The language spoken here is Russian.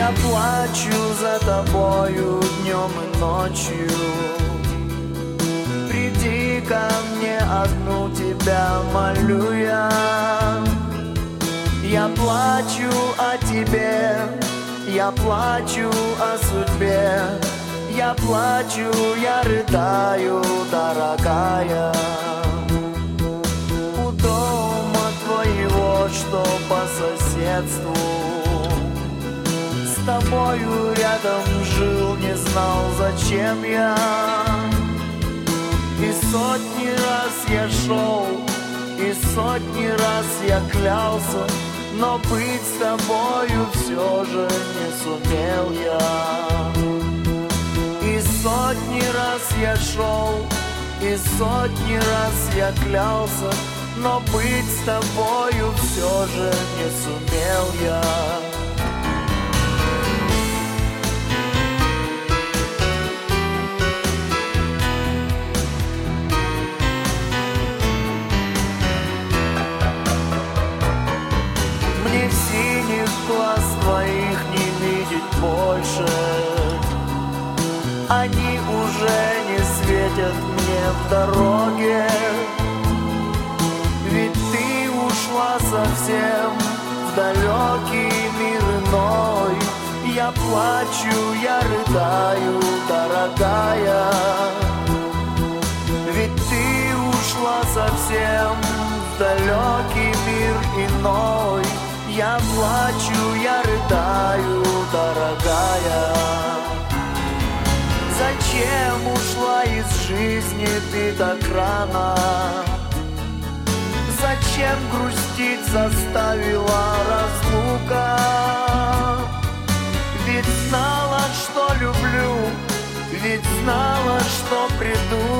Я плачу за тобою днем и ночью. Приди ко мне, одну тебя молю я. Я плачу о тебе, я плачу о судьбе. Я плачу, я рыдаю, дорогая. У дома твоего, что по соседству, с тобою рядом жил, не знал, зачем я. И сотни раз я шел, и сотни раз я клялся, но быть с тобою все же не сумел я. И сотни раз я шел, и сотни раз я клялся, но быть с тобою все же не сумел я. Мне синих глаз твоих не видеть больше. Они уже не светят мне в дороге. Ведь ты ушла совсем в далекий мир иной. Я плачу, я рыдаю, дорогая. Ведь ты ушла совсем в далекий мир иной. Я плачу, я рыдаю, дорогая. Зачем ушла из жизни ты так рано? Зачем грустить заставила разлука? Ведь знала, что люблю, ведь знала, что приду.